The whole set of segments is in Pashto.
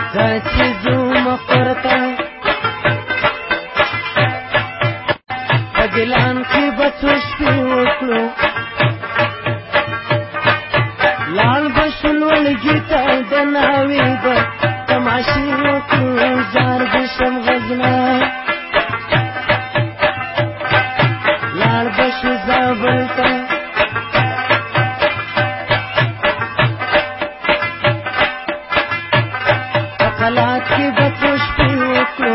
ځکه زو مقرته په ګلان کې به څو شپې وکړو لال به شو لوړګي ته د ناوې به تماشې وکړو زار به شم غزنا لاړ به شو زابل ته حالات کې به څو شپې وکړو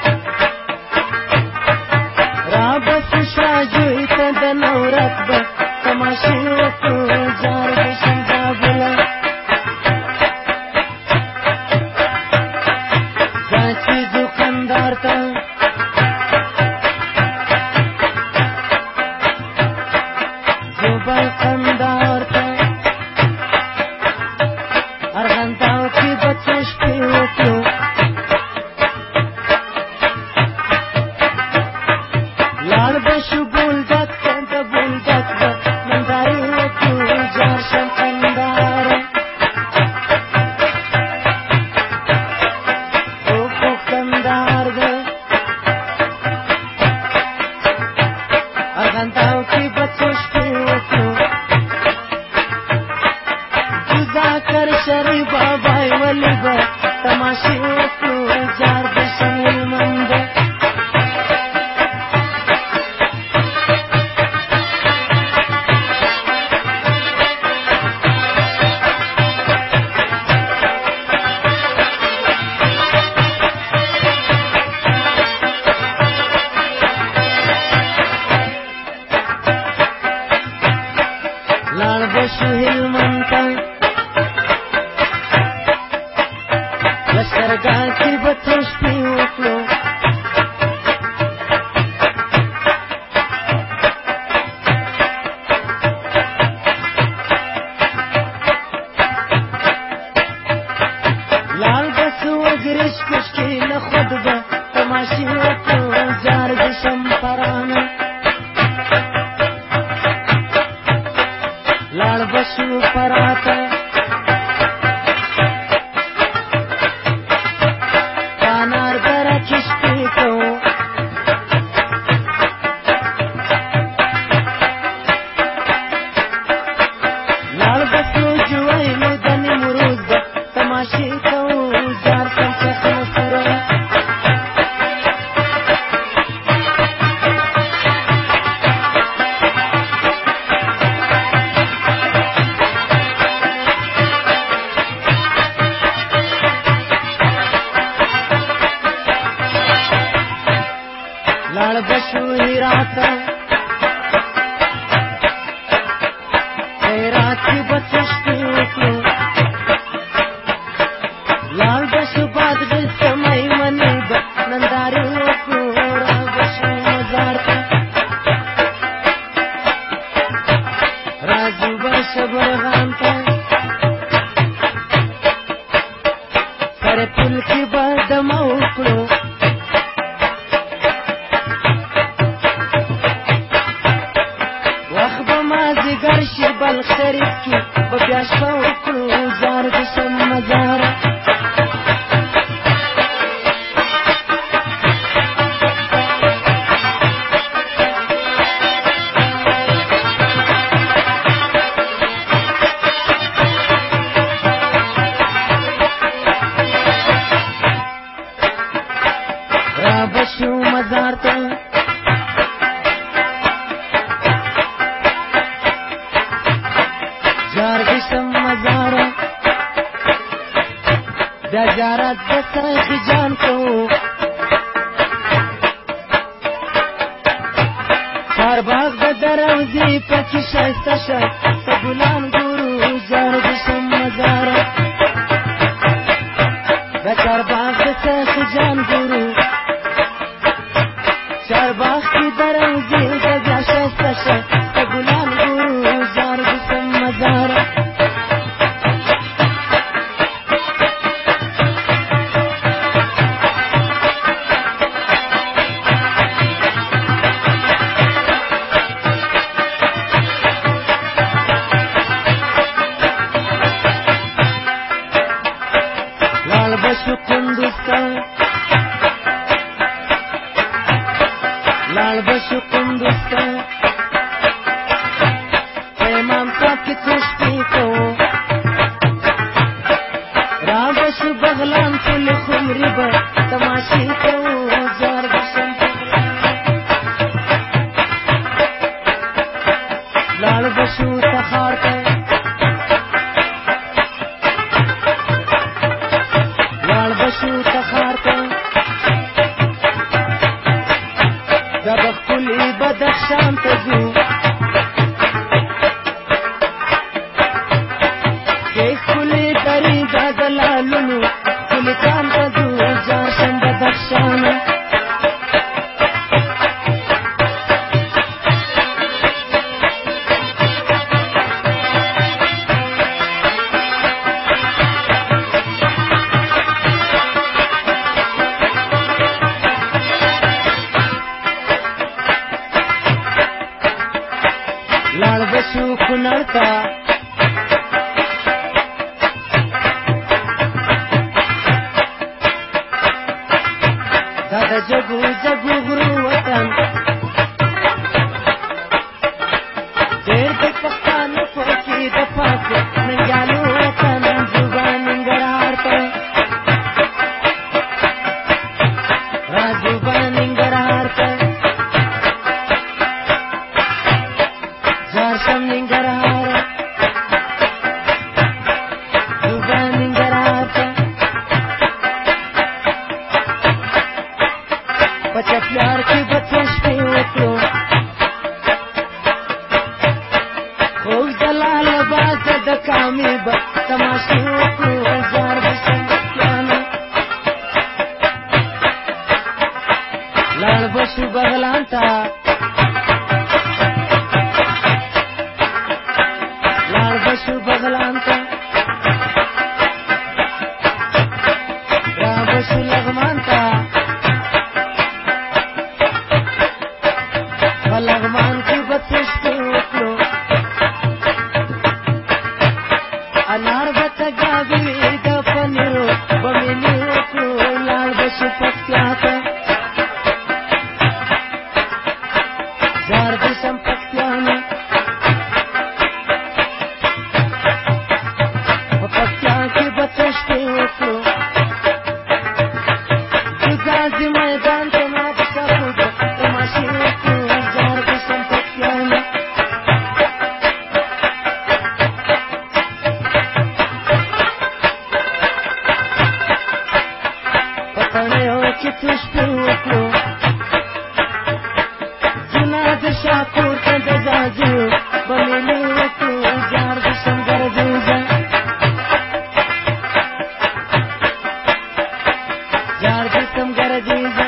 را به شو شاجوی ته د نورت به تماشې وکړو زار به شم زابله ځه چې ځو قندار ته ځو به قندار ته ارغنداو کې به څو شپې وکړو لاړ به شو بولدک ته د بولدک به نندارې وکړو جار شم قنداره خو قندار ده ارغنداو کې به څو شپې وکړو ذاکر شریف بابای ولی به تماشې وکړو جار به شم هلمند لاړ به شو هلمند ته لشکرګاه کې به څو شپې وکړو لال به سو اګریش کوش کې له خود به تماشې وکړو زار به شم پرانه لاړ به شو پراته لاړ به سو جوایلو د نیمروز به تماشې کوو زار شم شیخ نصیره لاړ به شو هرات هرات کې به څو شپې وکړو لاړ به شو بادغیس ته میمنې به نندارې وکړو را به شو مزار ته راځو به شبرغان ته سرپل کې به دمه وکړو وخت به مازدیګر شي بلخ شریف کې به بیا شپه وکړو زار به شم مزاره را به شو مزار ته جار به شم مزاره بیا زیارت به سیخ جان کوو چارباغ به دروزې پکې ښایسته شه په ګلان ګورو جار به شم مزاره بیا چارباغ به سیخ جان ګورو چارباغ کې دروزې به بیا ښایسته شه په ګلان ګورو جار به شم مزاره کندوز ته لاړ بشو کندوز ته په امام صاحب کې څه شپې کوو را بشو بغلان ټول خمرې به تماشې کوو زار بشم لاړ بشو تخار ته لاړ بشو تخار ته دا د ښکلي بدخشان ته ځو کې ښکلي درې دا د لالونو ښکلي کان ته ځو جاشن بدخشانه لاړ بشو کونړ ته دا د جګو جګو غرو وطن ډېر د پښتانه په کې د پاک ننګیالو وطن زبان ننګرهار ته راجوبان ننګرهار ته جارشم ننګرهار زبان ننګرهار ته په چپیار کې به څه شپې وکړو خوږ جلال آباد د کامې به تماشې وکړو زار بشم بچیانو لاړ بشو بغلان ته لاړ بشو بغلان ته را بشو لغمان ته په لغمان کې به څه شپې وکړو انار به تګاوي د پنیرو به مېلې وکړو لاړ بشو پکتیا ته زار بشم پکتیانه په پکتیا کې به څه شپې وکړو د ګازي میدان ته ناڅاپه به تماشې وکړو زار بشم پکتیانه په تڼیو کې څه شپې وکړو جنا د شاکور ته د ځاځیو به مېلې وکړو زار بشم ګردوزه زار بشم ګردوزه